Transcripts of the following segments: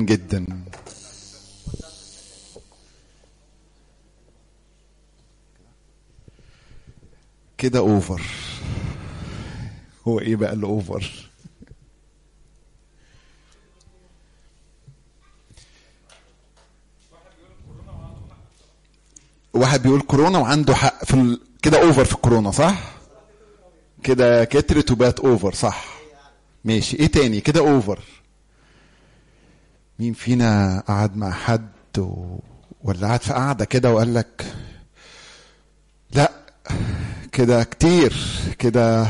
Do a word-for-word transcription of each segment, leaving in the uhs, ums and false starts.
جدا. كده اوفر. هو ايه بقى اللي اوفر؟ واحد بيقول كورونا وعنده حق في ال... كده اوفر في الكورونا صح؟ كده كترت وبقت اوفر صح؟ ماشي. ايه تاني كده اوفر؟ مين فينا قعد مع حد و... ولا قعد في قعده كده وقال لك لا كده كتير، كده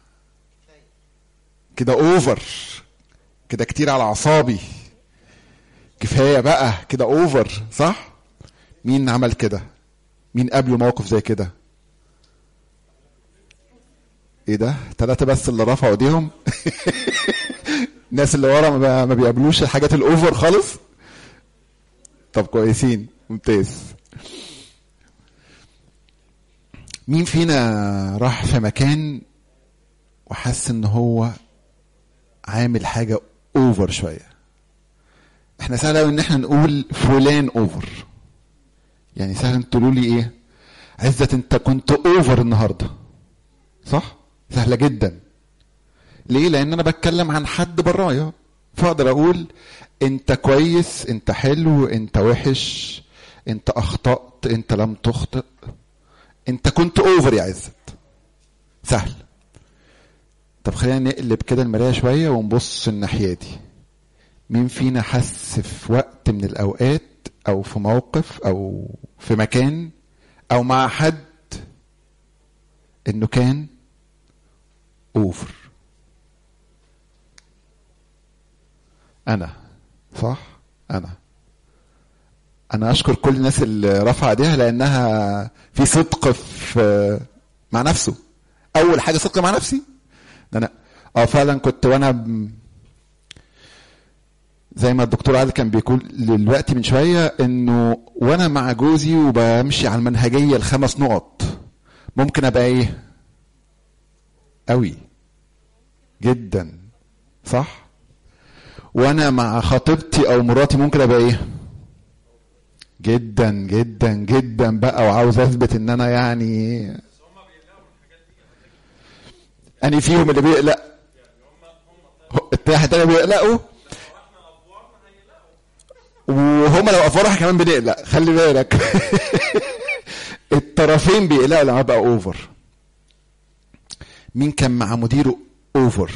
كده اوفر، كده كتير على اعصابي، كفايه بقى كده اوفر صح؟ مين عمل كده؟ مين قابله موقف زي كده؟ ايه ده؟ ثلاثة بس اللي رفعوا ايديهم. الناس اللي ورا ما بيقابلوش الحاجات الاوفر خالص. طب كويسين، ممتاز. مين فينا راح في مكان وحس ان هو عامل حاجة اوفر شوية؟ احنا سهل قوي ان احنا نقول فلان اوفر. يعني سهل تقولوا لي ايه؟ عزت انت كنت اوفر النهارده صح؟ سهله جدا. ليه؟ لان انا بتكلم عن حد برايا، فاقدر اقول انت كويس، انت حلو، انت وحش، انت اخطأت، انت لم تخطئ، انت كنت اوفر يا عزت. سهل. طب خلينا نقلب كده المرايه شويه ونبص الناحيه دي. مين فينا حس في وقت من الاوقات او في موقف او في مكان او مع حد انه كان اوفر؟ انا صح. انا انا اشكر كل الناس اللي رفع ايديها لانها في صدق في مع نفسه. اول حاجه صدق مع نفسي. انا اه فعلا كنت وانا ب... زي ما الدكتور عادل كان بيقول دلوقتي من شويه انه وانا مع جوزي وبمشي على المنهجيه الخمس نقط ممكن ابقى ايه؟ قوي جدا صح. وانا مع خطيبتي او مراتي ممكن ابقى ايه؟ جدا جدا جدا بقى، وعاوز اثبت ان انا يعني اني فيهم اللي بيقلق. التاني تاني بيقلقوا، وهم لو افرح كمان بنقلق. خلي بالك. الطرفين بيقلقوا لما بقى اوفر. مين كان مع مديره اوفر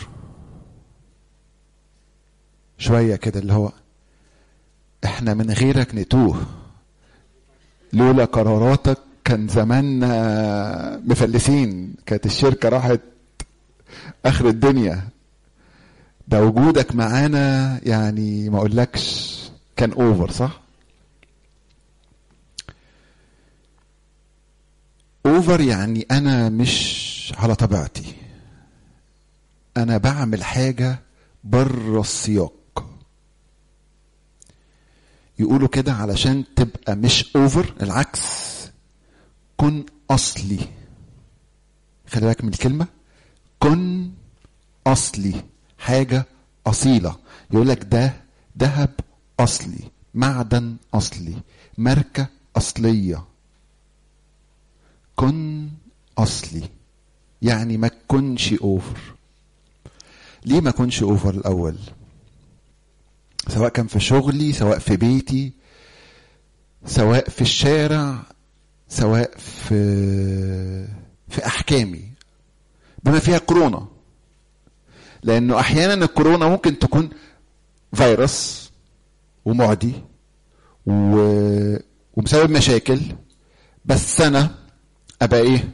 شويه كده اللي هو احنا من غيرك نتوه، لولا قراراتك كان زماننا مفلسين، كانت الشركه راحت اخر الدنيا، ده وجودك معانا يعني ما اقولكش كان اوفر صح؟ اوفر يعني انا مش على طبيعتي، انا بعمل حاجه بره السياق. يقولوا كده علشان تبقى مش اوفر، العكس، كن اصلي. خلي بالك من الكلمه، كن اصلي، حاجه اصيله. يقول لك ده ذهب اصلي، معدن اصلي، ماركه اصليه. كن اصلي يعني ما تكونش اوفر. ليه ما كنش اوفر الاول؟ سواء كان في شغلي، سواء في بيتي، سواء في الشارع، سواء في في احكامي بما فيها كورونا. لانه احيانا الكورونا ممكن تكون فيروس ومعدي و... ومسبب مشاكل، بس انا ابقى ايه؟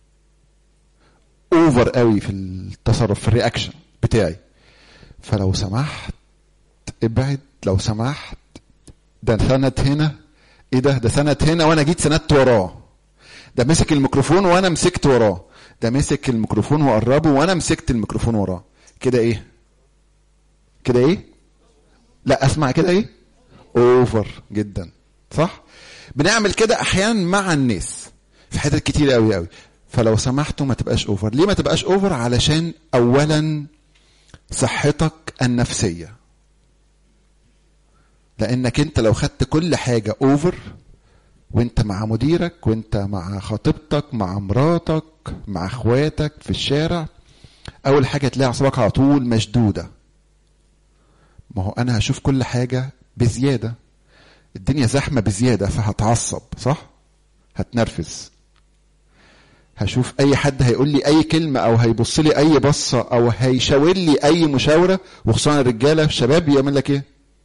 اوفر قوي في التصرف، في الرياكشن بتاعي. فلو سمحت ابعد، لو سمحت. ده سند هنا، ايه ده؟ ده سند هنا وانا جيت سندت وراه. ده مسك الميكروفون وانا مسكت وراه. ده مسك الميكروفون وقربه وانا مسكت الميكروفون وراه. كده ايه؟ كده ايه؟ لا اسمع، كده ايه؟ اوفر جدا صح؟ بنعمل كده احيانا مع الناس في حتت كتير قوي قوي. فلو سمحتوا ما تبقاش اوفر. ليه ما تبقاش اوفر؟ علشان اولا صحتك النفسية. لانك انت لو خدت كل حاجة اوفر، وانت مع مديرك، وانت مع خطيبتك، مع مراتك، مع اخواتك في الشارع، اول حاجة تلاقي اعصابك على طول مشدودة. ما هو انا هشوف كل حاجة بزيادة، الدنيا زحمة بزيادة، فهتعصب، صح؟ هتنرفز. هشوف اي حد هيقول لي اي كلمة او هيبص لي اي بصة او هيشاور لي اي مشاورة، وخصوصا الرجالة الشباب يعمل لك ايه؟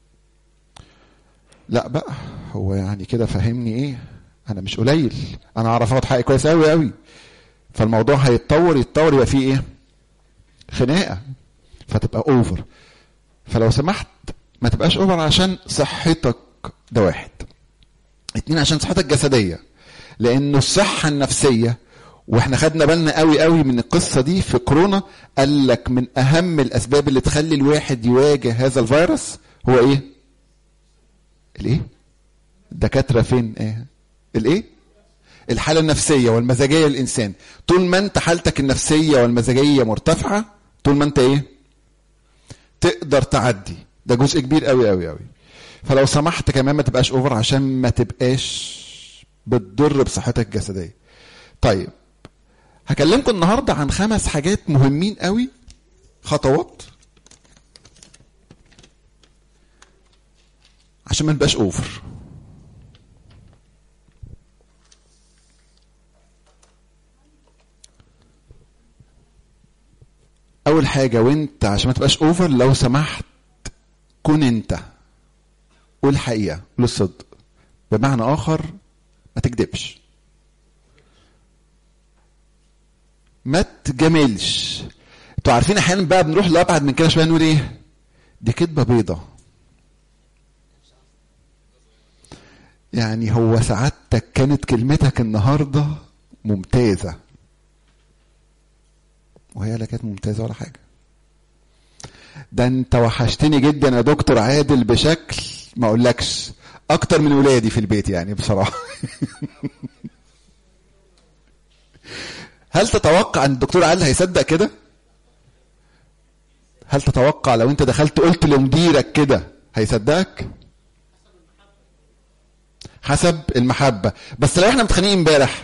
لا بقى هو يعني كده فهمني ايه؟ انا مش قليل، انا اعرف اخد حقي كويس قوي قوي. فالموضوع هيتطور يتطور يبقى فيه ايه؟ خناقة، فتبقى اوفر. فلو سمحت ما تبقاش اوفر عشان صحتك، ده واحد. اتنين، عشان صحتك الجسدية، لانه الصحة النفسية، واحنا خدنا بالنا قوي قوي من القصة دي في كورونا، قال لك من اهم الاسباب اللي تخلي الواحد يواجه هذا الفيروس هو ايه؟ الايه؟ الدكاترة فين ايه؟ الايه؟ الحالة النفسية والمزاجية للإنسان. طول ما انت حالتك النفسية والمزاجية مرتفعة، طول ما انت ايه؟ تقدر تعدي. ده جزء كبير قوي قوي قوي. فلو سمحت كمان ما تبقاش اوفر عشان ما تبقاش بتضر بصحتك الجسدية. طيب هكلمكم النهاردة عن خمس حاجات مهمين قوي، خطوات عشان ما نبقاش اوفر. اول حاجة، وانت عشان ما تبقاش اوفر، لو سمحت كن انت، قول الحقيقة، قول الصدق. بمعنى اخر ما تكذبش، ما تجاملش. انتوا عارفين احيانا بقى بنروح لابعد من كده شويه، نقول ايه؟ دي كدبه بيضه. يعني هو سعادتك كانت كلمتك النهارده ممتازه، وهي لا كانت ممتازه ولا حاجه. ده انت وحشتني جدا يا دكتور عادل بشكل ما اقولكش، اكتر من ولادي في البيت يعني بصراحه. هل تتوقع ان الدكتور عادل هيصدق كده؟ هل تتوقع لو انت دخلت قلت لمديرك كده هيصدقك؟ حسب المحبة. بس لو احنا متخانقين امبارح،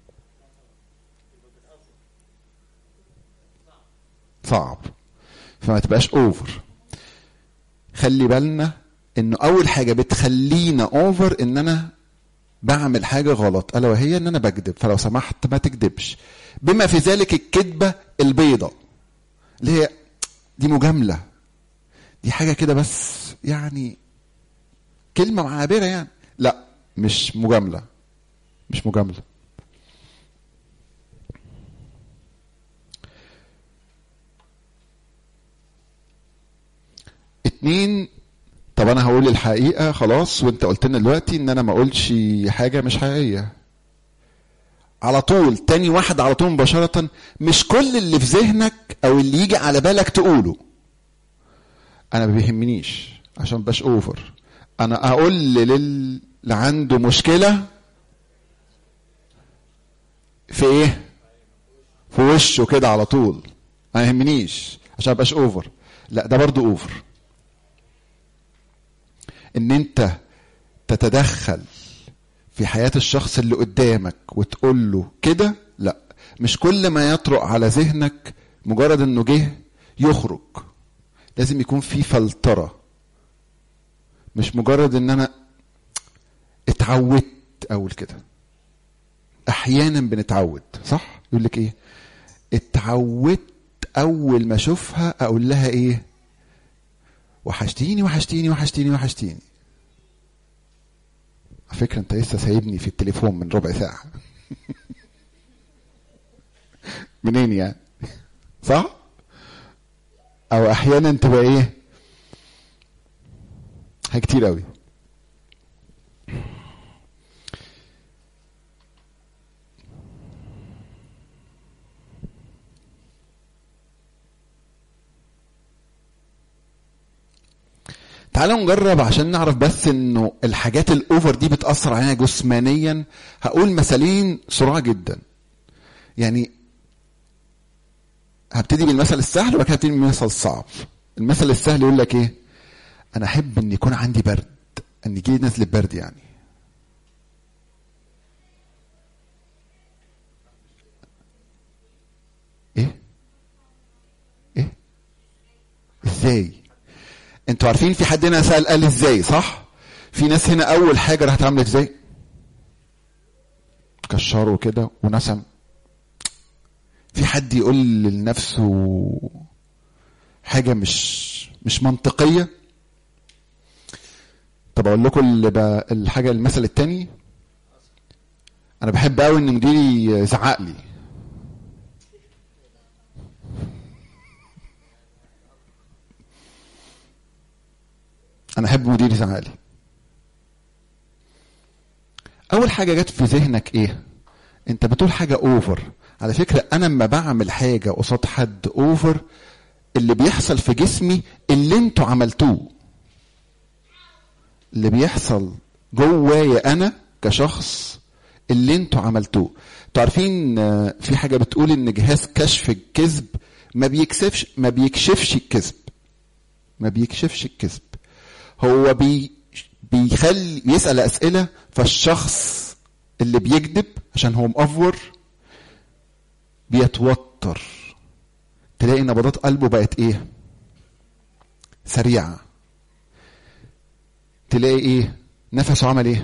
صعب. فما تبقاش اوفر. خلي بالنا انه اول حاجة بتخلينا اوفر ان انا بعمل حاجة غلط، الا وهي ان انا بكذب. فلو سمحت ما تكذبش، بما في ذلك الكذبة البيضة اللي هي دي مجاملة، دي حاجة كده بس يعني كلمة معابرة يعني. لا، مش مجاملة، مش مجاملة. اتنين، طب انا هقول الحقيقة خلاص، وانت قلت لنا دلوقتي ان انا ما اقولش حاجة مش حقيقية. على طول تاني واحد على طول مباشرة، مش كل اللي في ذهنك او اللي يجي على بالك تقوله. انا ما بيهمنيش عشان باش اوفر. انا اقول للي عنده مشكلة في ايه؟ في وشه كده على طول، ما يهمنيش عشان باش اوفر. لا، ده برضو اوفر. ان انت تتدخل في حياة الشخص اللي قدامك وتقول له كده، لا. مش كل ما يطرق على ذهنك مجرد انه جه يخرج، لازم يكون في فلترة. مش مجرد ان انا اتعودت اقول كده. احيانا بنتعود، صح؟ يقول لك ايه؟ اتعودت اول ما اشوفها اقول لها ايه؟ وحشتيني وحشتيني وحشتيني وحشتيني. على فكرة انت لسه سايبني في التليفون من ربع ساعة. منين يعني؟ صح؟ او احيانا تبقى ايه؟ حاجة كتير قوي. تعالوا نجرب عشان نعرف بس انه الحاجات الاوفر دي بتأثر علينا جسمانيا. هقول مثالين سرعة جدا. يعني هبتدي بالمثل السهل وبعد كده هبتدي بالمثل الصعب. المثل السهل يقول لك ايه؟ انا احب ان يكون عندي برد ان يجي نزل برد يعني. ايه ايه ازاي؟ انتوا عارفين في حد هنا سأل قال ازاي صح؟ في ناس هنا اول حاجه راح تعمل ازاي؟ كشروا كده ونسم. في حد يقول لنفسه حاجه مش مش منطقيه؟ طب اقول لكم اللي الحاجه المثل التاني. انا بحب قوي ان مديري يزعق لي. انا احب مديري يزعق لي. اول حاجه جت في ذهنك ايه؟ انت بتقول حاجه اوفر. على فكره انا لما بعمل حاجه قصاد حد اوفر، اللي بيحصل في جسمي اللي انتوا عملتوه، اللي بيحصل جوايا انا كشخص اللي انتوا عملتوه. تعرفين في حاجه بتقول ان جهاز كشف الكذب ما بيكشفش ما بيكشفش الكذب ما بيكشفش الكذب هو بي بيخلي يسأل أسئلة، فالشخص اللي بيكذب عشان هو مأفور بيتوتر. تلاقي نبضات قلبه بقت ايه؟ سريعة. تلاقي ايه؟ نفسه عمل ايه؟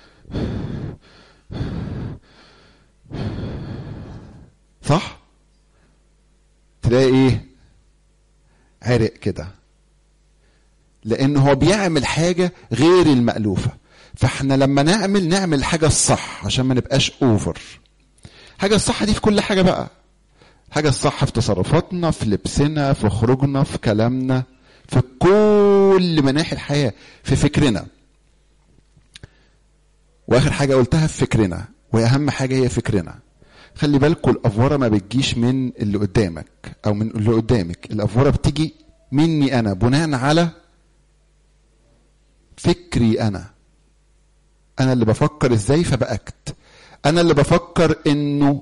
صح؟ تلاقي ايه؟ عرق كده، لان هو بيعمل حاجة غير المألوفة. فاحنا لما نعمل نعمل حاجة الصح عشان ما نبقاش اوفر. حاجة الصح دي في كل حاجة بقى. حاجة الصح في تصرفاتنا، في لبسنا، في خروجنا، في كلامنا، في كل مناحي الحياة، في فكرنا. واخر حاجة قلتها في فكرنا، واهم حاجة هي فكرنا. خلي بالكوا الافوره ما بتجيش من اللي قدامك او من اللي قدامك، الافوره بتيجي مني انا بناء على فكري انا. انا اللي بفكر ازاي فبأكت. انا اللي بفكر انه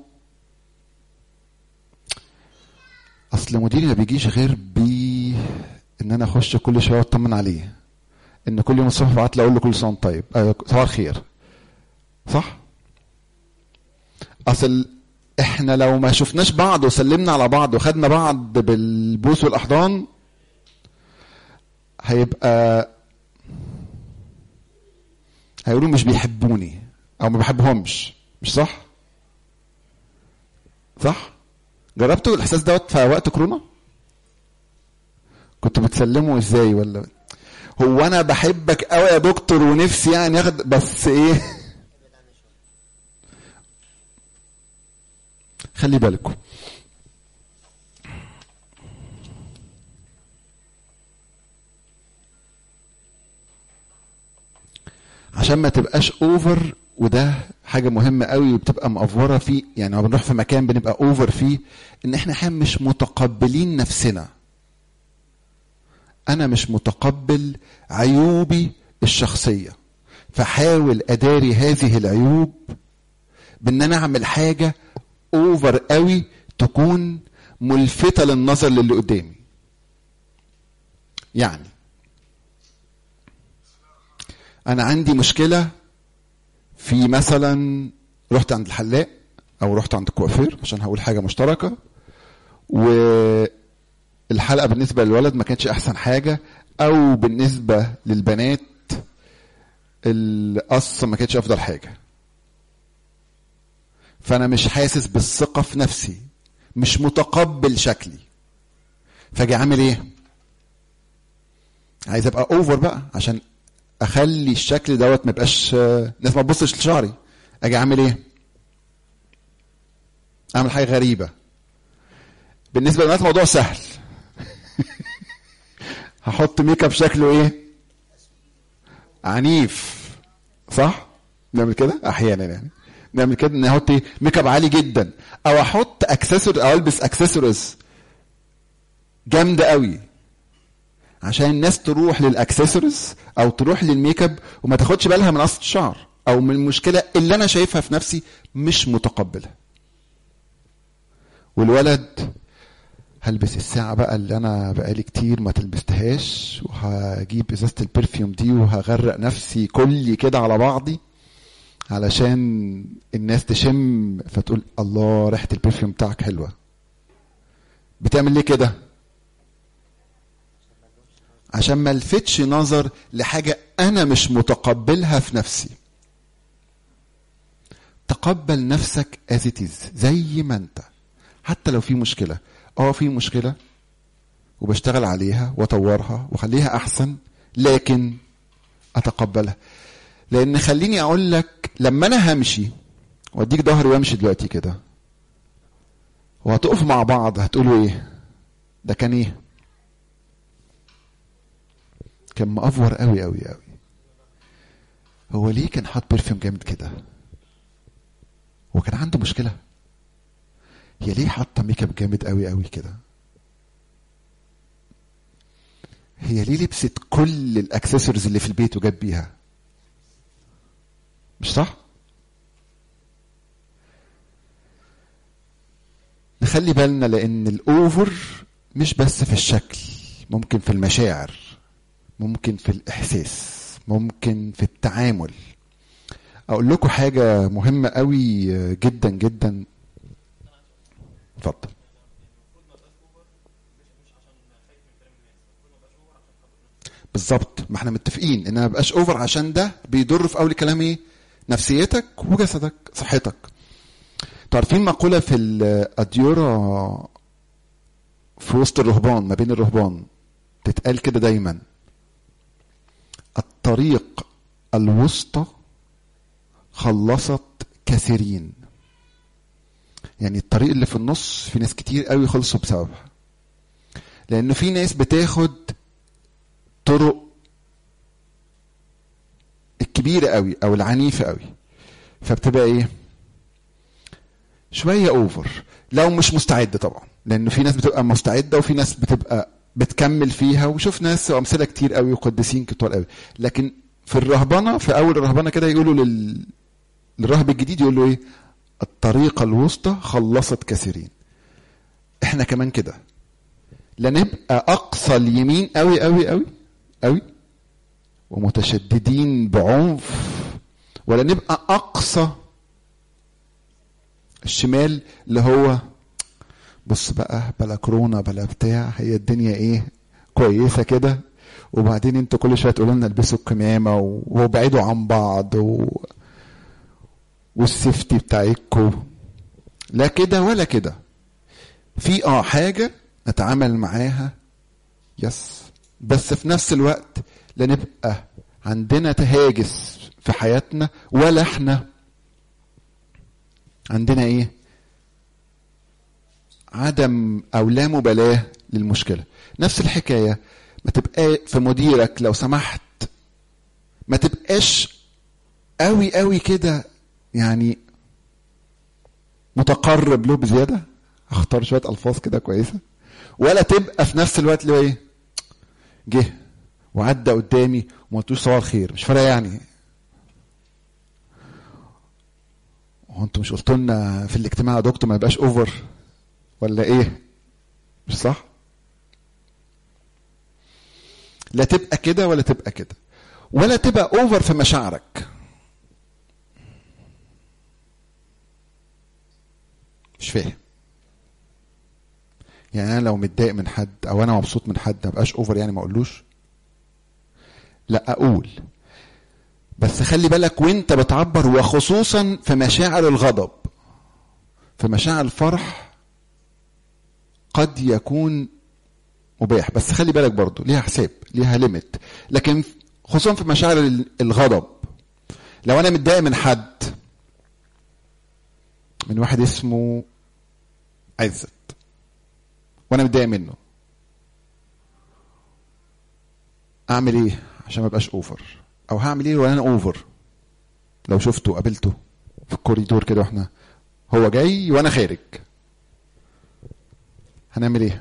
اصل مديري ما بيجيش غير بي ان انا اخش كل شويه اطمن عليه، ان كل يوم الصبح بعت له اقول له كل سنه طيب، آه صباح الخير. صح؟ اصل احنا لو ما شفناش بعض وسلمنا على بعض وخدنا بعض بالبوس والاحضان هيبقى هيقولوا مش بيحبوني او ما بحبهمش. مش صح؟ صح؟ جربتوا الاحساس دوت في وقت كورونا؟ كنتوا بتسلموا ازاي؟ ولا هو انا بحبك قوي يا دكتور ونفسي يعني ياخد بس ايه؟ خلي بالكم عشان ما تبقاش اوفر، وده حاجه مهمه قوي وبتبقى مأفوره فيه. يعني لما بنروح في مكان بنبقى اوفر فيه، ان احنا احيانا مش متقبلين نفسنا. انا مش متقبل عيوبي الشخصيه، فحاول اداري هذه العيوب بان انا اعمل حاجه اوفر قوي تكون ملفتة للنظر للي قدامي. يعني انا عندي مشكلة في مثلا رحت عند الحلاق او رحت عند الكوافير عشان هقول حاجة مشتركة، والحلقة بالنسبة للولد ما كانتش احسن حاجة، او بالنسبة للبنات القص ما كانتش افضل حاجة. فانا مش حاسس بالثقة في نفسي، مش متقبل شكلي، فاجي عامل ايه؟ عايز ابقى اوفر بقى عشان اخلي الشكل دوت ما يبقاش ناس ما تبصش لشعري. اجي عامل ايه؟ اعمل حاجه غريبه. بالنسبه للبنات الموضوع سهل. هحط ميك اب شكله ايه؟ عنيف. صح؟ نعمل كده احيانا، يعني نعمل كده نحط ايه؟ ميك اب عالي جدا، او احط اكسسور او البس اكسسوارز جامده قوي عشان الناس تروح للاكسسوارز او تروح للميك اب وما تاخدش بالها من قصة الشعر او من المشكله اللي انا شايفها في نفسي مش متقبلها. والولد هلبس الساعة بقى اللي انا بقالي كتير ما تلبستهاش، وهجيب ازازة البرفيوم دي وهغرق نفسي كلي كده على بعضي علشان الناس تشم فتقول الله ريحة البرفيوم بتاعك حلوة. بتعمل ليه كده؟ عشان ما الفتش نظر لحاجة انا مش متقبلها في نفسي. تقبل نفسك as it is زي ما انت، حتى لو في مشكلة. اه في مشكلة وبشتغل عليها واطورها واخليها احسن، لكن اتقبلها. لان خليني اقول لك، لما انا همشي واديك ظهري وامشي دلوقتي كده وهتقف مع بعض، هتقولوا ايه؟ ده كان ايه؟ كان مأفور قوي قوي قوي. هو ليه كان حاط برفيوم جامد كده؟ هو كان عنده مشكلة؟ هي ليه حاطه ميك اب جامد قوي قوي كده؟ هي ليه لبست كل الاكسسوارز اللي في البيت وجاب بيها؟ مش صح؟ نخلي بالنا، لان الاوفر مش بس في الشكل، ممكن في المشاعر، ممكن في الاحساس، ممكن في التعامل. اقول لكم حاجة مهمة قوي جدا جدا. اتفضل. بالظبط، ما احنا متفقين ان ما بقاش اوفر عشان ده بيضر في اول كلام ايه؟ نفسيتك وجسدك، صحتك. تعرفين مقولة في الأديرة في وسط الرهبان، ما بين الرهبان، تتقال كده دايما: الطريق الوسطى خلصت كثيرين. يعني الطريق اللي في النص في ناس كتير قوي خلصوا بسببها، لأنه في ناس بتاخد طرق الكبيرة قوي أو العنيفة قوي، فبتبقى إيه؟ شوية أوفر لو مش مستعد طبعا، لأنه في ناس بتبقى مستعدة وفي ناس بتبقى بتكمل فيها، وشوف ناس وأمثلة كتير قوي وقديسين كتير قوي. لكن في الرهبنة، في أول الرهبنة كده يقولوا لل... للراهب الجديد يقول له إيه؟ الطريقة الوسطى خلصت كثيرين. إحنا كمان كده، لا نبقى أقصى اليمين قوي قوي قوي قوي ومتشددين بعنف، ولا نبقى أقصى الشمال اللي هو بص بقى بلا كورونا بلا بتاع، هي الدنيا ايه كويسه كده، وبعدين انتوا كل شويه تقولوا لنا البسوا الكمامه وابعدوا عن بعض و... والسيفتي بتاعتكم. لا كده ولا كده. في اه حاجه نتعامل معاها يس، بس في نفس الوقت لا نبقى عندنا تهاجس في حياتنا، ولا احنا عندنا ايه؟ عدم او لا مبالاة للمشكلة. نفس الحكاية، ما تبقى في مديرك لو سمحت ما تبقاش قوي قوي كده، يعني متقرب له بزيادة، اختار شوية الفاظ كده كويسة، ولا تبقى في نفس الوقت اللي هو ايه؟ جه وعدى قدامي وما قلتوش صباح الخير، مش فارقة يعني. هو انتوا مش قلتوا لنا في الاجتماع يا دكتور ما يبقاش اوفر ولا ايه؟ مش صح؟ لا تبقى كده ولا تبقى كده، ولا تبقى اوفر في مشاعرك. مش فاهم يعني. انا لو متضايق من حد او انا مبسوط من حد ما بقاش اوفر يعني ما اقولوش؟ لا اقول، بس خلي بالك وانت بتعبر، وخصوصا في مشاعر الغضب. في مشاعر الفرح قد يكون مباح، بس خلي بالك برضو ليها حساب، ليها ليميت. لكن خصوصا في مشاعر الغضب، لو انا متضايق من حد، من واحد اسمه عزت وانا متضايق منه، اعمل ايه عشان ما ابقاش اوفر؟ او هعمل ايه وانا اوفر لو شفته قابلته في الكوريدور كده واحنا هو جاي وانا خارج؟ هنعمل ايه؟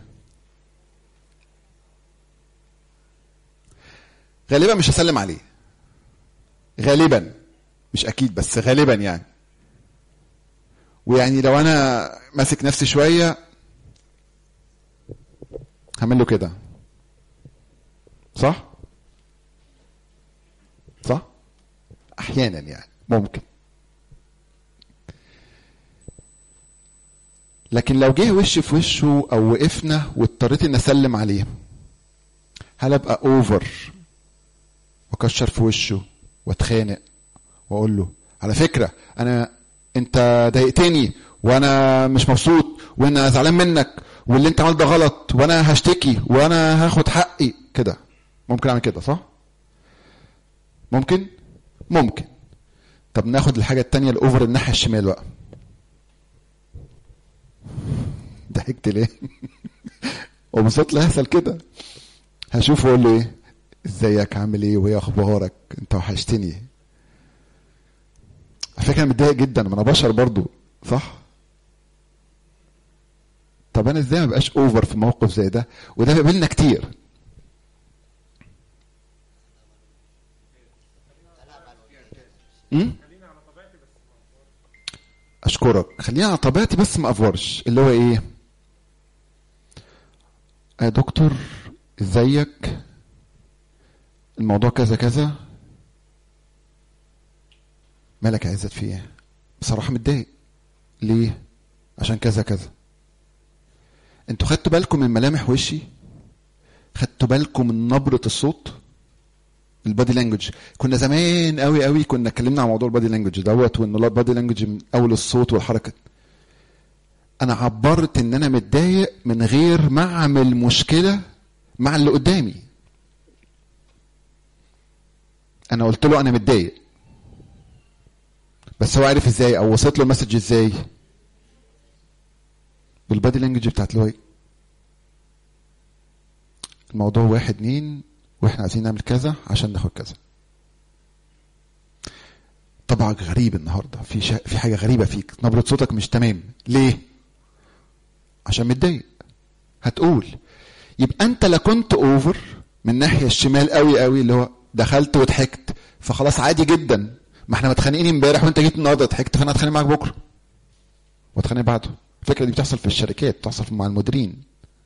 غالبا مش هسلم عليه، غالبا مش اكيد بس غالبا يعني. ويعني لو انا ماسك نفسي شويه هعمل له كده، صح صح احيانا يعني ممكن. لكن لو جه وش في وشه او وقفنا واضطريت اني اسلم عليه، هل ابقى اوفر واكشر في وشه واتخانق واقول له على فكره انا انت ضايقتني وانا مش مبسوط وانا زعلان منك واللي انت عملته ده غلط وانا هشتكي وانا هاخد حقي كده؟ ممكن اعمل كده صح؟ ممكن ممكن. طب ناخد الحاجه التانية الاوفر الناحيه الشمال بقى. ضحكت ليه؟ وبصوت لا يحصل كده. هشوفه اقول له ايه؟ ازيك عامل ايه وايه اخبارك انت وحشتني. على فكره انا متضايق جدا، ما انا بشر برضو صح. طب انا ازاي ما بقاش اوفر في موقف زي ده؟ وده بيقابلنا كتير. امم اشكرك. خليني على طبيعتي بس ما افورش. اللي هو ايه؟ يا دكتور ازيك، الموضوع كذا كذا. مالك يا عزت في ايه؟ بصراحه متضايق. ليه؟ عشان كذا كذا. انتوا خدتوا بالكم من ملامح وشي؟ خدتوا بالكم من نبره الصوت؟ البادي لانجوج. كنا زمان قوي قوي كنا اتكلمنا عن موضوع البادي لانجوج دوت، وان البادي لانجوج من اول الصوت والحركه. انا عبرت ان انا متضايق من غير ما اعمل مشكله مع اللي قدامي. انا قلت له انا متضايق، بس هو عارف ازاي او وصلت له المسج ازاي؟ بالبادي لانجوج بتاعت له. الموضوع واحد اتنين واحنا عايزين نعمل كذا عشان ناخد كذا. طبعك غريب النهارده، في شا... في حاجه غريبه فيك، نبره صوتك مش تمام. ليه؟ عشان متضايق. هتقول يبقى انت لا كنت اوفر من ناحيه الشمال قوي قوي اللي هو دخلت وضحكت فخلاص عادي جدا. ما احنا متخانقين امبارح وانت جيت النهارده ضحكت، فانا هتخانق معاك بكره واتخانق بعده. الفكره دي بتحصل في الشركات، بتحصل مع المديرين.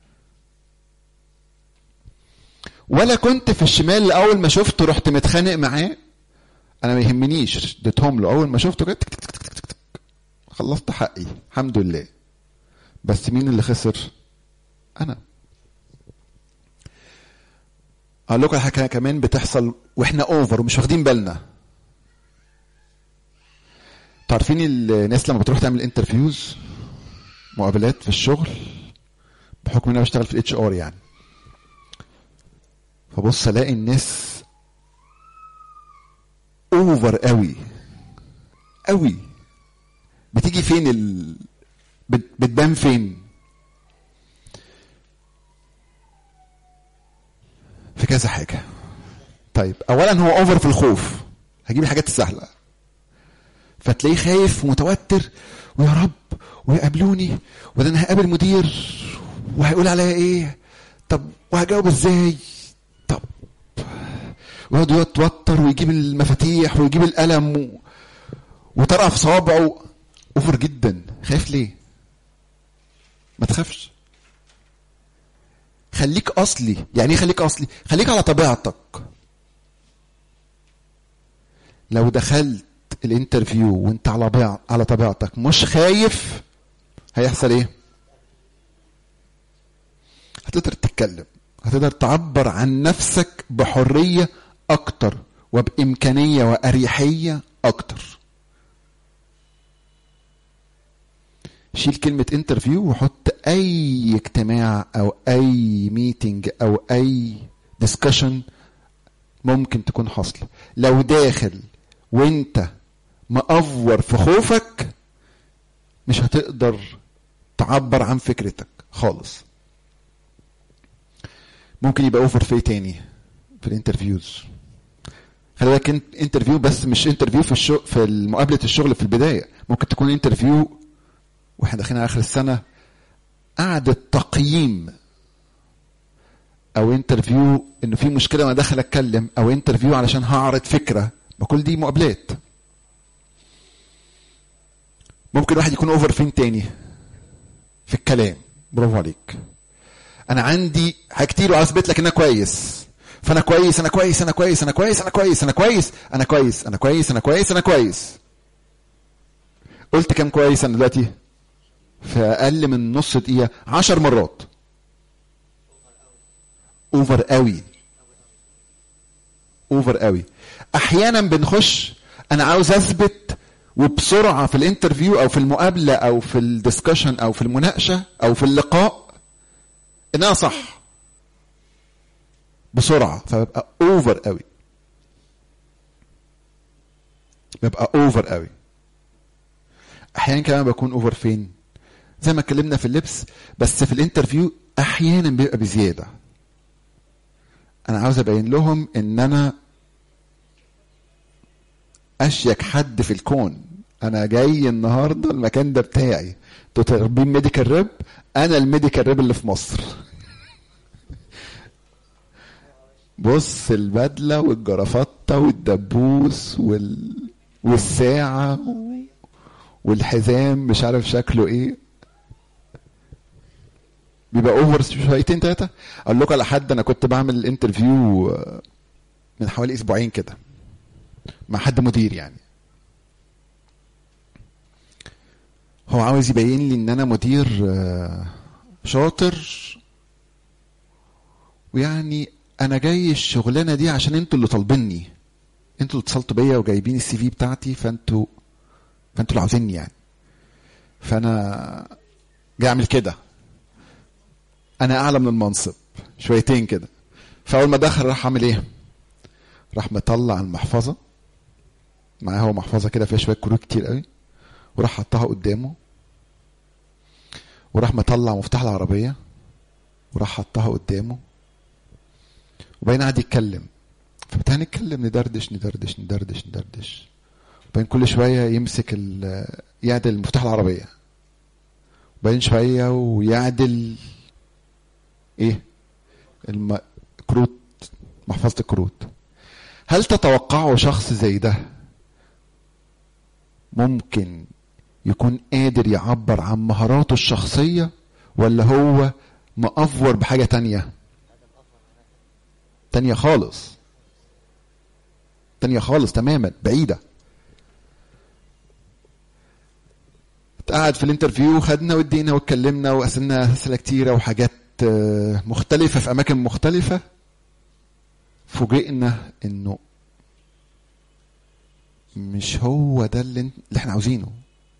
ولا كنت في الشمال اول ما شفته رحت متخانق معاه. انا ما يهمنيش، اديتهم له اول ما شفته كده خلصت حقي الحمد لله. بس مين اللي خسر؟ انا. اقول لكم حاجه كمان بتحصل واحنا اوفر ومش واخدين بالنا. تعرفين الناس لما بتروح تعمل انترفيوز، مقابلات في الشغل، بحكم ان انا بشتغل في الاتش ار يعني، فبص الاقي الناس اوفر قوي قوي. بتيجي فين ال... بتبان فين؟ في كذا حاجه. طيب اولا هو اوفر في الخوف. هجيب الحاجات السهله، فتلاقيه خايف ومتوتر ويا رب ويقابلوني وده انا هقابل مدير وهيقول عليا ايه، طب وهجاوب ازاي، طب ويقعد يتوتر ويجيب المفاتيح ويجيب القلم و... وطرقه في صوابعه. اوفر جدا. خايف ليه؟ ما تخافش، خليك اصلي. يعني ايه خليك اصلي؟ خليك على طبيعتك. لو دخلت الانترفيو وانت على بيع... على طبيعتك مش خايف، هيحصل ايه؟ هتقدر تتكلم، هتقدر تعبر عن نفسك بحرية اكتر وبامكانية واريحية اكتر. شيل كلمة انترفيو وحط اي اجتماع او اي ميتنج او اي ديسكشن ممكن تكون حاصلة. لو داخل وانت مأفور في خوفك مش هتقدر تعبر عن فكرتك خالص. ممكن يبقى اوفر في تاني في الانترفيوز. خلي بالك انترفيو بس مش انترفيو في الشغل، في مقابلة الشغل في البداية. ممكن تكون انترفيو واحنا داخلين على اخر السنة، قعدة تقييم، او انترفيو انه في مشكلة وانا داخل اتكلم، او انترفيو علشان هعرض فكرة. بكل دي مقابلات. ممكن واحد يكون اوفر فين تاني؟ في الكلام. برافو عليك. انا عندي حاجات كتير وعاوز اثبت لك ان انا كويس، فانا كويس انا كويس انا كويس انا كويس انا كويس انا كويس انا كويس انا كويس انا كويس انا كويس. قلت كام كويس انا دلوقتي في اقل من نص دقيقه؟ عشر مرات. اوفر قوي، اوفر قوي. احيانا بنخش انا عاوز اثبت وبسرعه في الانترفيو او في المقابله او في الدسكشن او في المناقشه او في اللقاء ان انا صح بسرعه، فببقى اوفر قوي، ببقى اوفر قوي. احيانا كمان بكون اوفر فين؟ زي ما اتكلمنا في اللبس، بس في الانترفيو احيانا بيبقى بزياده. انا عاوز ابين لهم ان انا اشيك حد في الكون، انا جاي النهارده المكان ده بتاعي، انتوا طالبين ميديكال ريب، انا الميديكال ريب اللي في مصر. بص البدله والجرافطه والدبوس وال... والساعه والحزام مش عارف شكله ايه، بيبقى اوفر شويتين تلاته. اقول لكم على حد، انا كنت بعمل انترفيو من حوالي اسبوعين كده مع حد مدير، يعني هو عاوز يبين لي ان انا مدير شاطر، ويعني انا جاي الشغلانه دي عشان انتوا اللي طالبيني، انتوا اللي اتصلتوا بيا وجايبين السي في بتاعتي، فانتوا فانتوا اللي عاوزيني يعني، فانا جاي اعمل كده، انا اعلى من المنصب شويتين كده. فاول ما دخل راح عامل ايه؟ راح مطلع المحفظه، معاه هو محفظه كده فيها شويه كروت كتير قوي، وراح حطها قدامه، وراح مطلع مفتاح العربيه وراح حطها قدامه، وبين قاعد يتكلم. فبتاع نتكلم ندردش ندردش ندردش ندردش، وبين كل شويه يمسك يعدل مفتاح العربيه، وبين شويه ويعدل ايه الكروت، محفظه الكروت. هل تتوقعوا شخص زي ده ممكن يكون قادر يعبر عن مهاراته الشخصيه، ولا هو مأفور بحاجه تانية تانية خالص، تانية خالص تماما بعيدة؟ قعد في الانترفيو خدنا ودينا واتكلمنا وقسمنا اسئله كتيره وحاجات مختلفه في اماكن مختلفه. فوجئنا انه مش هو ده اللي, اللي احنا عاوزينه،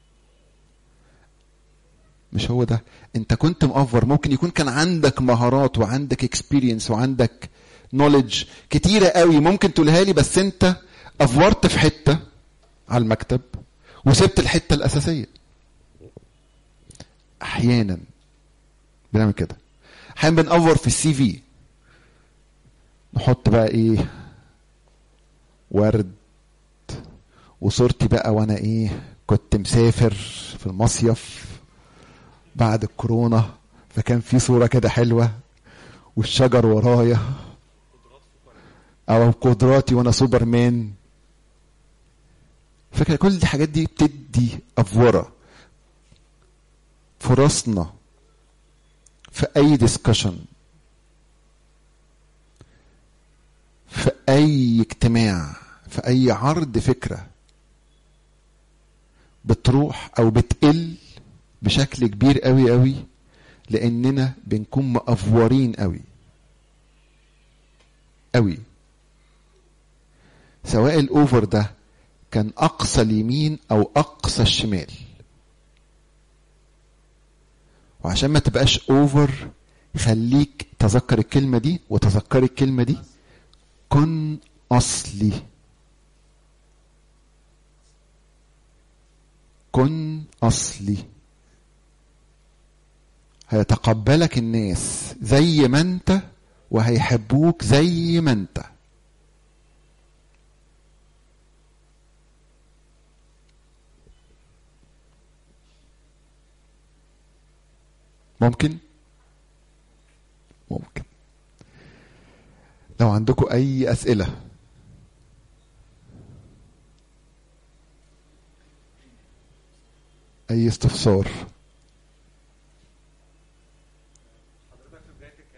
مش هو ده. انت كنت مأفور، ممكن يكون كان عندك مهارات وعندك اكسبيرينس وعندك نوليدج كتيره قوي ممكن تقولها لي، بس انت افورت في حته على المكتب وسبت الحته الاساسيه. احيانا بنعمل كده، احيانا بنأفور في السي في، نحط بقى ايه ورد وصورتي بقى وانا ايه كنت مسافر في المصيف بعد الكورونا، فكان في صورة كده حلوة والشجر ورايا، او قدراتي وانا سوبرمان. فكرة كل الحاجات دي بتدي افورة. فرصنا في اي ديسكشن، في اي اجتماع، في اي عرض فكرة بتروح او بتقل بشكل كبير قوي قوي، لاننا بنكون مأفورين قوي قوي، سواء الاوفر ده كان اقصى اليمين او اقصى الشمال. وعشان ما تبقاش اوفر، خليك تذكر الكلمة دي وتذكر الكلمة دي، كن اصلي، كن اصلي. هيتقبلك الناس زي ما انت وهيحبوك زي ما انت. ممكن ممكن لو عندكم اي اسئلة. اي استفسار. حضرتك في بداية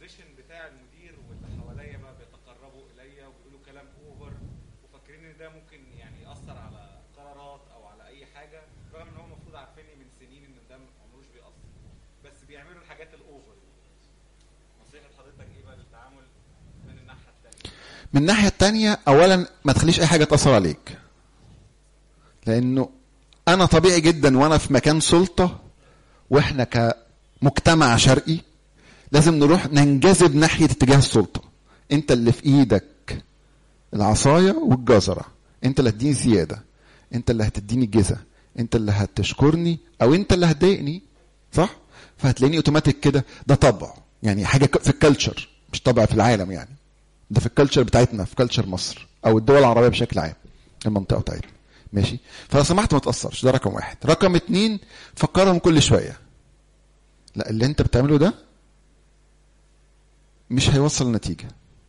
الانفورميشن بتاع المدير واللي حواليا بقى بيتقربوا اليا وبيقولوا كلام اوفر وفاكرين ان ده ممكن يعني ياثر على قرارات او على اي حاجه، رغم ان هم المفروض عارفيني من سنين ان ده عمروش بيأثر، بس بيعملوا الحاجات الاوفر. نصيحه حضرتك ايه بقى للتعامل من الناحيه الثانيه؟ من الناحيه الثانيه، اولا ما تخليش اي حاجه تاثر عليك، لانه انا طبيعي جدا وانا في مكان سلطه واحنا كمجتمع شرقي لازم نروح ننجذب ناحيه اتجاه السلطه. انت اللي في ايدك العصايه والجزره، انت اللي هتديني زياده، انت اللي هتديني الجزء، انت اللي هتشكرني او انت اللي هتضايقني، صح؟ فهتلاقيني اوتوماتيك كده. ده طبع، يعني حاجه في الكالتشر، مش طبع في العالم، يعني ده في الكالتشر بتاعتنا، في كالتشر مصر او الدول العربيه بشكل عام، المنطقه بتاعتنا. ماشي؟ فلو سمحت ما تاثرش. ده رقم واحد. رقم اتنين، فكرهم كل شويه، لا اللي انت بتعمله ده مش هيوصل لنتيجه،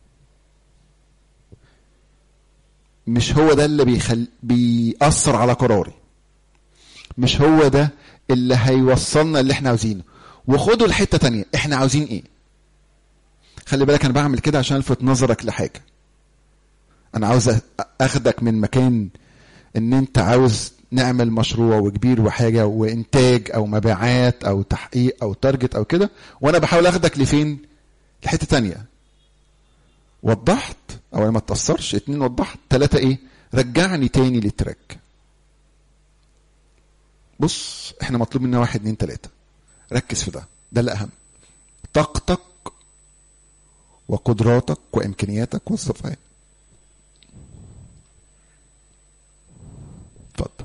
مش هو ده اللي بيخل... بيأثر على قراري، مش هو ده اللي هيوصلنا اللي احنا عاوزينه. وخدوا الحته تانية، احنا عاوزين ايه؟ خلي بالك انا بعمل كده عشان الفت نظرك لحاجه. انا عاوز اخدك من مكان ان انت عاوز نعمل مشروع وكبير وحاجه وانتاج او مبيعات او تحقيق او تارجت او كده، وانا بحاول اخدك لفين؟ لحته تانية. وضحت او ما تاثرش. اتنين، وضحت. تلاتة، ايه؟ رجعني تاني للتراك. بص، احنا مطلوب منا واحد اتنين تلاتة، ركز في ده، ده الاهم. طاقتك وقدراتك وامكانياتك وظفها. اتفضل.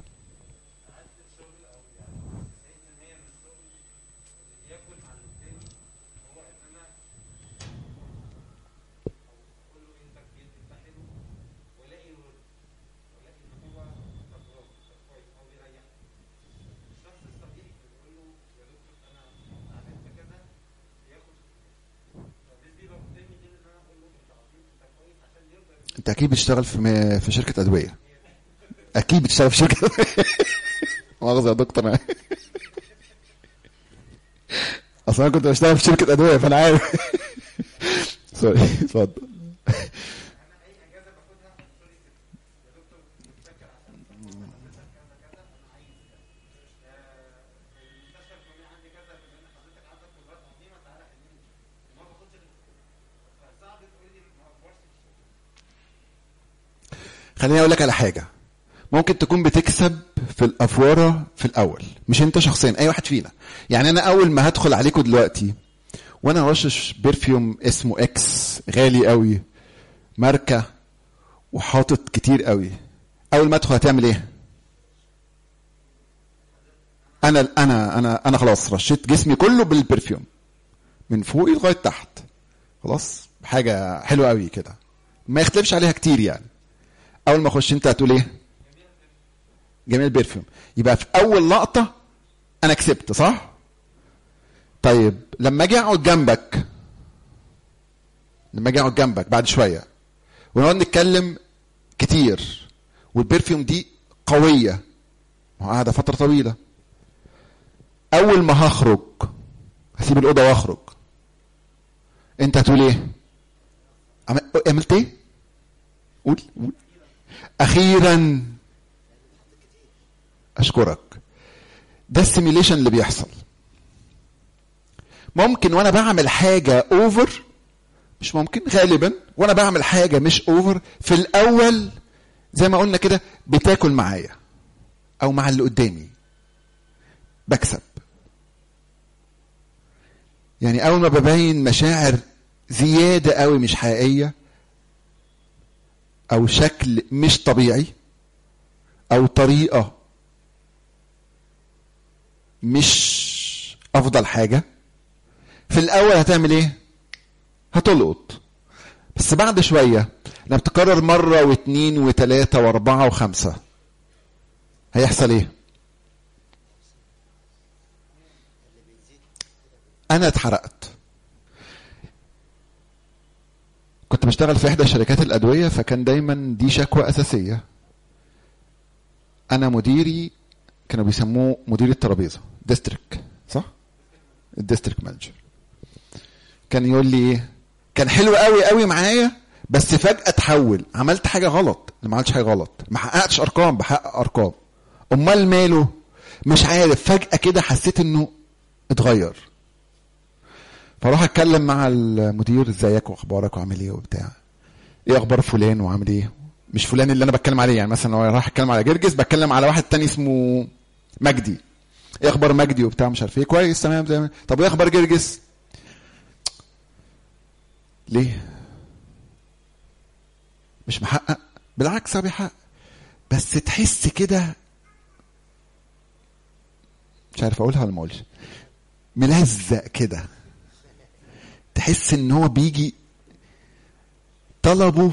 انت اكيد بتشتغل في في شركه ادويه، اكيد بتشتغل في شركه مؤاخذه يا دكتور انا اصلا كنت بشتغل في شركه ادويه فانا عارف. سوري، اتفضل. خليني اقول لك على حاجه. ممكن تكون بتكسب في الافوره في الاول، مش انت شخصيا، اي واحد فينا. يعني انا اول ما هدخل عليكم دلوقتي وانا رشش برفيوم اسمه اكس غالي قوي، ماركه، وحاطط كتير قوي، اول ما ادخل هتعمل ايه؟ انا انا انا انا خلاص رشيت جسمي كله بالبرفيوم من فوق لغايه تحت، خلاص، حاجه حلوه قوي كده ما يختلفش عليها كتير. يعني اول ما اخش انت هتقول ايه؟ جميل برفيوم. يبقى في اول لقطه انا كسبت، صح؟ طيب لما اجي اقعد جنبك لما اجي اقعد جنبك بعد شويه ونقعد نتكلم كتير والبرفيوم دي قويه، ما هو قاعده فتره طويله، اول ما هخرج هسيب الاوضه واخرج، انت هتقول ايه؟ عملت ايه؟ قول قول. اخيرا، اشكرك. ده السيميليشن اللي بيحصل. ممكن وانا بعمل حاجه اوفر، مش ممكن، غالبا وانا بعمل حاجه مش اوفر في الاول زي ما قلنا كده بتاكل معايا او مع اللي قدامي، بكسب. يعني اول ما ببين مشاعر زياده قوي مش حقيقيه او شكل مش طبيعي او طريقه مش افضل حاجه، في الاول هتعمل ايه؟ هتلقط. بس بعد شويه لما تكرر مره واثنين وثلاثه واربعه وخمسه هيحصل ايه؟ انا اتحرقت. كنت بشتغل في احدى شركات الادويه، فكان دايما دي شكوى اساسيه. انا مديري كانوا بيسموه مدير الترابيزه، ديستريكت، صح؟ الديستريكت مانجر. كان يقول لي ايه، كان حلو قوي قوي معايا بس فجأة اتحول، عملت حاجة غلط. ما عملتش حاجة غلط، ما حققتش ارقام، بحقق ارقام. امال ماله؟ مش عارف، فجأة كده حسيت انه اتغير. فاروح اتكلم مع المدير، ازيك واخبارك وعامل ايه وبتاع، ايه اخبار فلان وعامل ايه. مش فلان اللي انا بتكلم عليه، يعني مثلا لو راح اتكلم على جرجس بتكلم على واحد تاني اسمه مجدي، ايه اخبار مجدي وبتاع مش عارف ايه، كويس تمام زي ما. طب وايه اخبار جرجس؟ ليه مش محقق؟ بالعكس بيحقق، بس تحس كده، مش عارف اقولها ولا ما اقولش، ملزق كده. تحس ان هو بيجي طلبه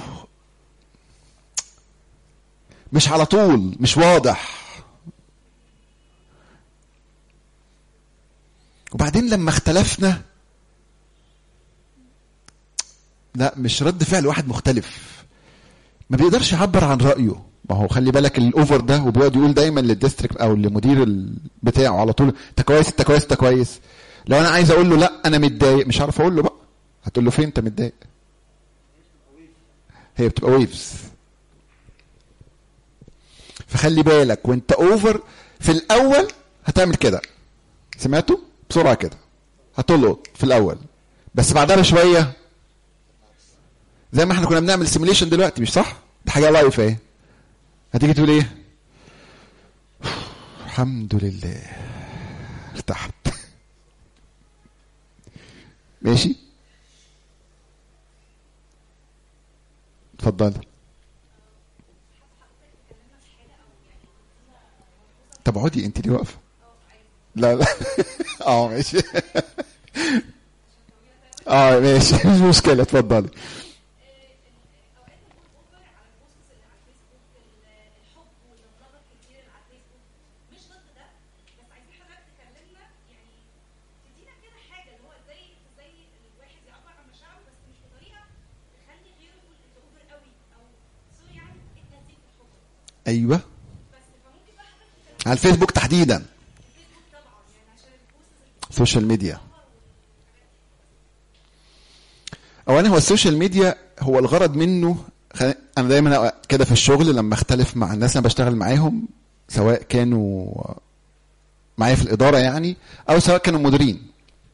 مش على طول، مش واضح. وبعدين لما اختلفنا، لا مش رد فعل واحد مختلف، ما بيقدرش يعبر عن رأيه. ما هو خلي بالك الاوفر ده، وبيقعد يقول دايما للديستريكت او للمدير بتاعه على طول انت كويس انت كويس انت كويس. لو انا عايز اقول له لا انا متضايق، مش عارف اقول له بقى. هتقول له فين انت متضايق؟ هي بتبقى ويفز. فخلي بالك وانت اوفر في الاول هتعمل كده، سمعتوا؟ بسرعه كده هتلقط في الاول، بس بعدها بشويه زي ما احنا كنا بنعمل سيميليشن دلوقتي، مش صح؟ دي حاجه لايف اهي. هتيجي تقول ايه؟ الحمد لله ارتحت. ماشي، اتفضل. طب اقعدي انت ليه واقفه؟ لا لا اه ماشي اه ماشي مش مشكله، اتفضلي. ايوه، على الفيسبوك تحديدا، سوشيال ميديا. اولا هو السوشيال ميديا هو الغرض منه، انا دايما كده في الشغل لما اختلف مع الناس انا بشتغل معاهم، سواء كانوا معايا في الاداره يعني او سواء كانوا مديرين،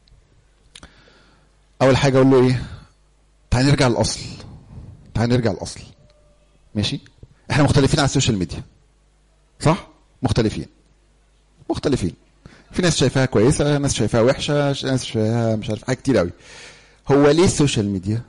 اول حاجه اقول له ايه؟ تعال نرجع للاصل، تعال نرجع للاصل. ماشي، احنا مختلفين على السوشيال ميديا صح؟ مختلفين مختلفين في ناس شايفاها كويسه، ناس شايفاها وحشه، ناس شايفاها مش عارف، حاجات كتير قوي. هو ليه السوشيال ميديا؟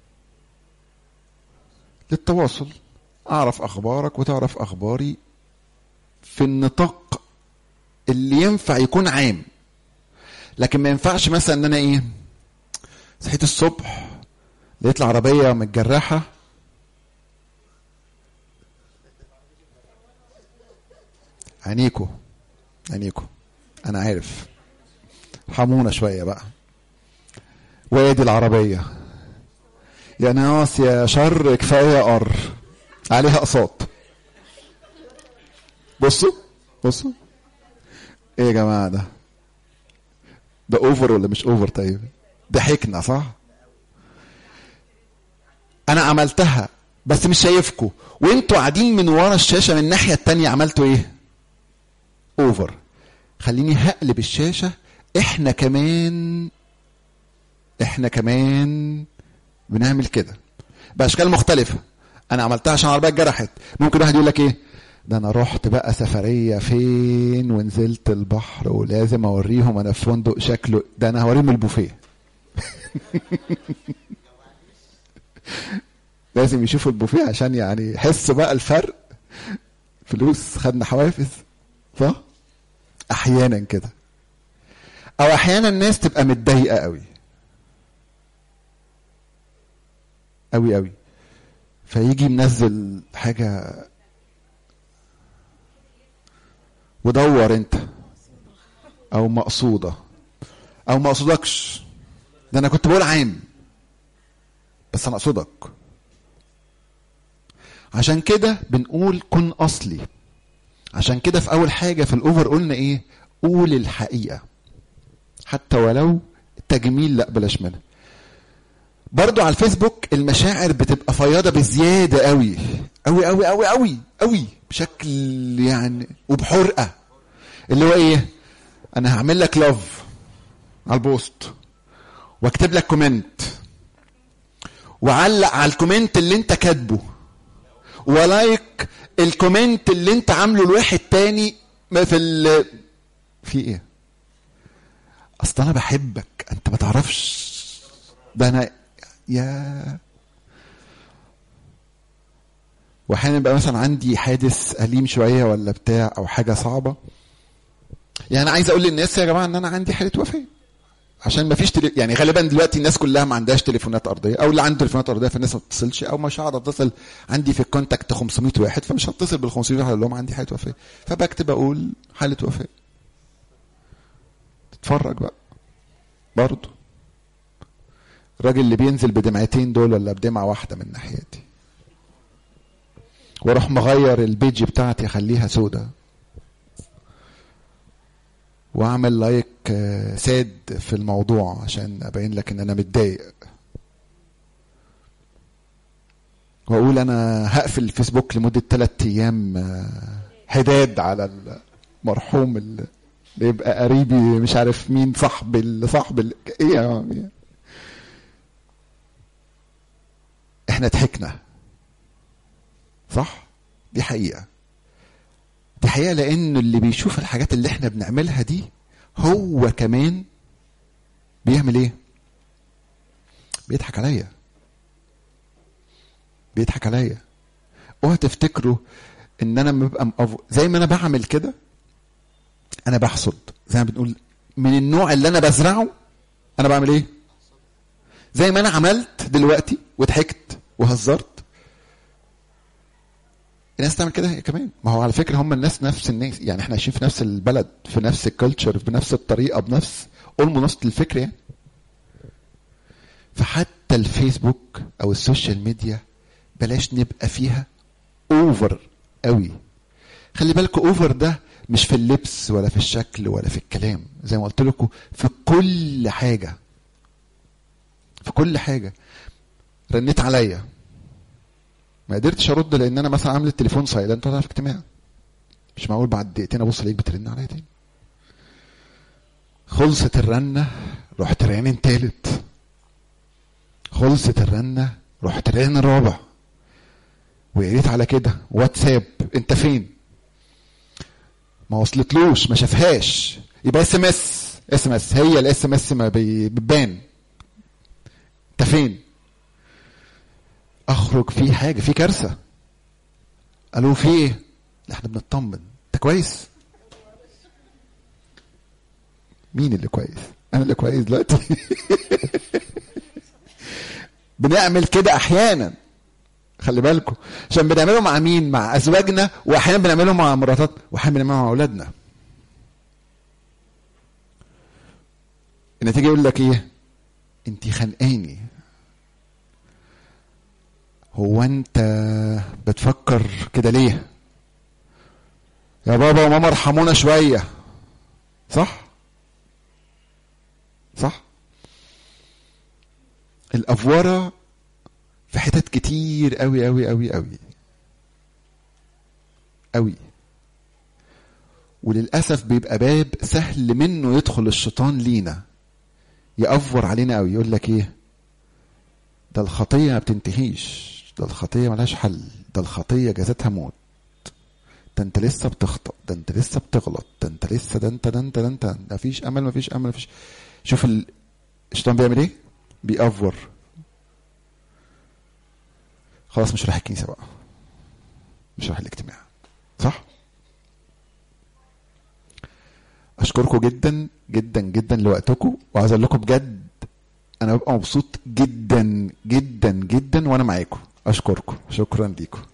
للتواصل، اعرف اخبارك وتعرف اخباري في النطاق اللي ينفع يكون عام. لكن ما ينفعش مثلا ان انا ايه، صحيت الصبح لقيت العربيه متجرحه، عينيكو عينيكو انا عارف، حمونا شويه بقى، وادي العربيه يا ناس يا شر كفايه قر عليها اقساط. بصوا بصوا ايه يا جماعه، ده ده اوفر ولا مش اوفر؟ طيب ضحكنا صح؟ انا عملتها بس مش شايفكم، وانتوا قاعدين من ورا الشاشه من الناحيه التانية عملتوا ايه؟ اوفر. خليني هقلب الشاشه، احنا كمان احنا كمان بنعمل كده باشكال مختلفه. انا عملتها عشان العربيه اتجرحت، ممكن واحد يقول لك ايه ده، انا رحت بقى سفريه فين ونزلت البحر ولازم اوريهم انا في فندق شكله ده، انا هوريهم البوفيه لازم يشوفوا البوفيه عشان يعني يحسوا بقى الفرق. فلوس خدنا حوافز صح؟ احيانا كده، او احيانا الناس تبقى متضايقه قوي قوي قوي، فيجي منزل حاجه ودور انت، او مقصوده او ما اقصدكش، ده انا كنت بقول عام بس انا اقصدك. عشان كده بنقول كن اصلي. عشان كده في اول حاجه في الاوفر قلنا ايه؟ قول الحقيقه حتى ولو تجميل لا بلاش منها. برضو على الفيسبوك المشاعر بتبقى فياضة بزيادة قوي قوي قوي قوي قوي قوي بشكل يعني وبحرقة، اللي هو ايه، انا هعمل لك لاف على البوست واكتب لك كومنت وعلق على الكومنت اللي انت كاتبه ولايك الكومنت اللي انت عامله لواحد تاني في ال في ايه. اصل انا بحبك، انت ما تعرفش ده انا يا. واحيانا بقى مثلا عندي حادث أليم شويه ولا بتاع او حاجه صعبه، يعني عايز اقول للناس يا جماعه ان انا عندي حاله وفاه، عشان ما فيش تلي... يعني غالبا دلوقتي الناس كلها ما عندهاش تليفونات ارضيه، او اللي عنده تليفونات ارضيه فالناس ما بتتصلش، او مش هقعد اتصل، عندي في الكونتاكت خمسمية واحد فمش هتصل بال خمسمية واحد اقول لهم عندي حاله وفاه، فبكتب اقول حاله وفاه. تتفرج بقى برضه الراجل اللي بينزل بدمعتين دول ولا بدمعه واحده من ناحيتي، واروح مغير البيج بتاعتي اخليها سودة واعمل لايك ساد في الموضوع عشان ابين لك ان انا متضايق، واقول انا هقفل الفيسبوك لمدة ثلاثة ايام حداد على المرحوم اللي يبقى قريبي مش عارف مين صاحب الصاحب ال... ايه يعني. احنا ضحكنا صح، دي حقيقة، دي حقيقة، لأن اللي بيشوف الحاجات اللي احنا بنعملها دي هو كمان بيعمل ايه؟ بيضحك عليا، بيضحك عليا. اوعى تفتكروا ان انا ببقى مقف... زي ما انا بعمل كده انا بحصد، زي ما بنقول من النوع اللي انا بزرعه انا بعمل ايه؟ زي ما انا عملت دلوقتي وضحكت وهزرت، الناس تعمل كده كمان. ما هو على فكرة هم الناس نفس الناس، يعني احنا عايشين في نفس البلد، في نفس الكالتشر، بنفس الطريقة، بنفس قلموا نفس الفكرة يعني. فحتى الفيسبوك او السوشيال ميديا بلاش نبقى فيها اوفر قوي. خلي بالكوا اوفر ده مش في اللبس ولا في الشكل ولا في الكلام، زي ما قلت لكم في كل حاجة، في كل حاجة. رنيت عليا ما قدرتش ارد لان انا مثلا عامل التليفون سايلنت وانا في اجتماع، مش معقول بعد دقيقتين ابص الاقيك بترن عليا تاني. خلصت الرنه رحت رنين تالت، خلصت الرنه رحت رنين رابع، وقريت على كده واتساب انت فين، ما وصلتلوش ما شافهاش، يبقى اس ام اس اس ام اس هي الاس ام اس ما بيبان انت فين. اخرج في حاجه، في كارثه، قالوا في ايه؟ لا احنا بنطمن انت كويس. مين اللي كويس؟ انا اللي كويس دلوقتي. بنعمل كده احيانا، خلي بالكم، عشان بنعمله مع مين؟ مع ازواجنا، واحيانا بنعمله مع مراتات، واحيانا بنعمله مع اولادنا. النتيجه يقول لك ايه؟ انتي خانقاني. هو انت بتفكر كده ليه يا بابا وماما؟ ارحمونا شويه. صح صح. الافوره في حتت كتير قوي قوي قوي قوي قوي، وللاسف بيبقى باب سهل منه يدخل الشيطان لينا يأفور علينا قوي. يقول لك ايه؟ ده الخطيه ما بتنتهيش، ده الخطيه ملهاش حل، ده الخطيه جازتها موت، ده انت لسه بتخطئ، ده انت لسه بتغلط، ده انت لسه، ده انت ده انت ده انت ما فيش امل، ما فيش امل، ما فيش. شوف الشيطان بيعمل ايه؟ بيأفور. خلاص مش رايح الكنيسه بقى، مش رايح الاجتماع. صح. اشكركم جدا جدا جدا لوقتكم، وعايز اقول لكم بجد انا ببقى مبسوط جدا جدا جدا وانا معاكم. اشكركم، شكرا ليكم.